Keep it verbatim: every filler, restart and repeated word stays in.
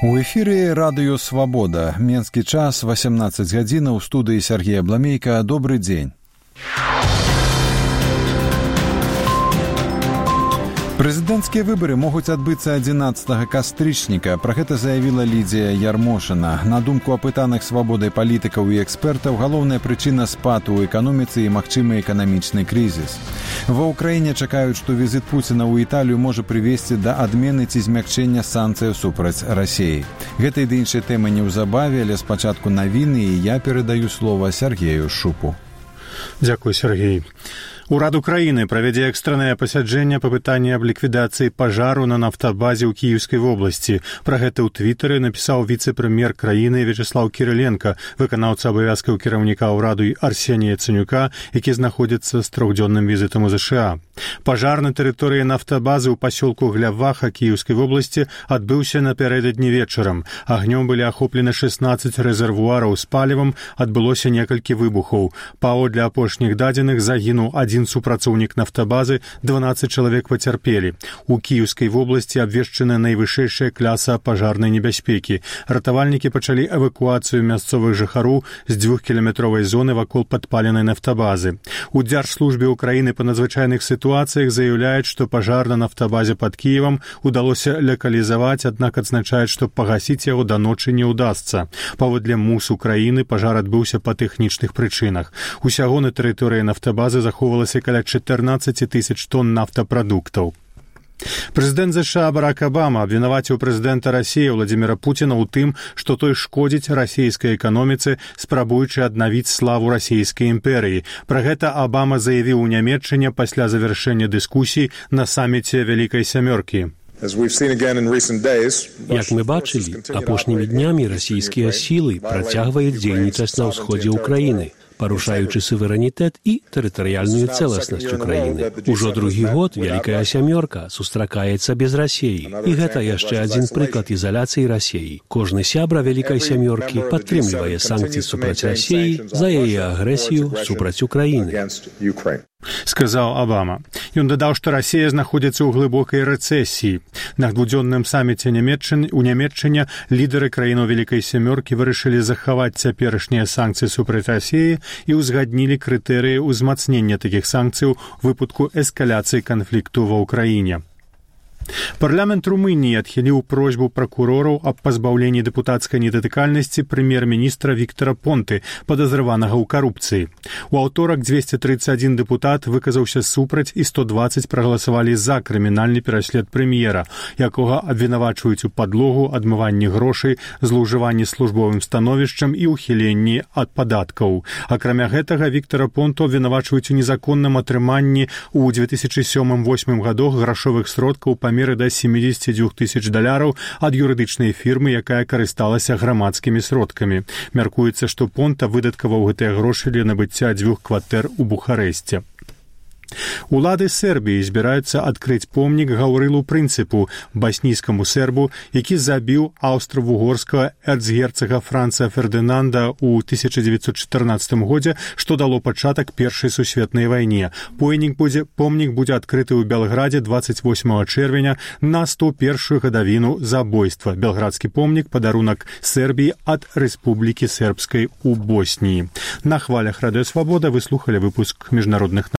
У эфіры радыё «Свабода». Менскі час, васямнаццаць гадзін, у студыі Сергея Бламейка. Добры дзень. Прэзідэнцкія выбары могуць адбыцца адзінаццатага кастрычніка. Пра гэта заявіла Лідзія Ярмошына. На думку апытаных свабодай палітыкаў і экспертаў, галоўная прычына спаду ў эканоміцы і магчымы эканамічны крызіс. Ва ўкраіне чакаюць, што візіт Пуціна ў Італію можа прывесці да адмены ці змякчэння санкцыяў супраць Расіі. Гэта і да іншай тэмы неўзабаве, але спачатку навіны, і я перадаю слова Сергею Шупу. Дзякуй, Сергей. Урад Украіны правядзе экстраннае пасяджэнне па пытанні аб ліквідацыі пажару на нафтабазе ў Кіеўскай вобласці. Пра гэта ў твітары напісаў віцэ-прэм'ер краіны Вячеслав Кіриленко, выканаўца абавязкаў кіраўніка ўраду Арсенія Яценюка, які знаходзіцца з трохдзённым візітам у ЗША. Пажар на тэрыторыі нафтабазы ў пасёлку Гляваха Кіеўскай вобласці адбыўся напярэдадні вечарам. Агнём былі ахоплены шэснаццаць рэзервуараў з палівам, адбылося некалькі выбухаў. Паводле апошніх дадзеных загінуў адзін супрацоўнік нафтабазы, дванаццаць чалавек пацярпелі. У Кіеўскай вобласці абвешчана найвышэйшая кляса пажарнай небяспекі. Ратавальнікі пачалі эвакуацыю мясцовых жыхароў з двухкіламетровай зоны вакол падпаленай нафтабазы. У Дзяржслужбе Украіны па надзвычайных сітуацыях заяўляюць, што пажар на нафтабазе пад Кіевам удалося лакалізаваць, аднак адзначаюць, што пагасіць яго да ночы не ўдасца. Паводле МУС Украіны пажар адбыўся па тэхнічных прычынах. Усяго на тэрыторыі нафтабазы захоўвалася каля чатырнаццаць тысяч тонн нафтапрадуктаў. Прэзідэнт ЗША Барак Абама абвінаваціў прэзідэнта Расіі Владзіміра Пуціна ў тым, што той шкодзіць расійскай эканоміцы, спрабуючы аднавіць славу расійскай імперыі. Пра гэта Абама заявіў у Нямецчыне пасля завяршэння дыскусій на саміце Вялікай сямёркі. Як мы бачылі, апошнімі днямі расійскія сілы працягваюць дзейнічаць на ўсходзе ўкраіны, парушаючы суверэнітэт і тэрытарыяльную цэласнасць Украіны. Ужо другі год Вялікая сямёрка сустракаецца без Расіі. І гэта яшчэ адзін прыклад ізаляцыі Расіі. Кожны сябра Вялікай сямёркі падтрымлівае санкцыі супраць Расіі за яе агрэсію супраць Украіны. Сказаў Абама. Ён дадаў, што Расія знаходзіцца ў глыбокай рэцэсіі. На двудзённым саміце Нямецчыны у Нямецчыне лідары краінаў Вялікай сямёркі вырашылі захаваць цяперашнія санкцыі супраць Расіі і ўзгаднілі крытэрыі ўзмацнення такіх санкцыяў у выпадку эскаляцыі канфлікту ва ўкраіне. Парламент Румыніі адхіліў просьбу пракурораў аб пазбаўленні дэпутацкай недатыкальнасці прэм'ер-міністра Віктара Понты, падазраванага ў карупцыі. У аўторак дзвесце трыццаць адзін дэпутат выказаўся супраць і сто дваццаць прагаласавалі за крымінальны пераслед прэм'ера, якога абвінавачваюць у падлогу, адмыванні грошай, злоўжыванні службовым становішчам і ўхіленні ад падаткаў. Акрамя гэтага, Віктара Понту абвінавачваюць у незаконным атрыманні ў две тысячы сёмым-восьмым гадах грашовых сродкаў па меры да сямдзесят два тысяч даляраў ад юрыдычнай фірмы, якая карысталася грамадскімі сродкамі. Мяркуецца, што Понта выдаткаваў гэтыя грошы для набыцця дзвюх кватэр у Бухарэсце. Улады Сербіі збіраюцца адкрыць помнік Гаўрылу Прынцыпу, баснійскаму сербу, які забіў аўстра-вугорскага эрцгерцага Франца Фердынанда ў тысяча дзевяцьсот чатырнаццатым годзе, што дало пачатак Першай сусветнай вайне. Помнік будзе, помнік будзе адкрыты ў Белградзе дваццаць восьмага чэрвеня на сто першую гадавіну забойства. Белградскі помнік — падарунак Сербіі ад Рэспублікі Сербскай у Босніі. На хвалях Радыё Свабода вы слухалі выпуск міжнародных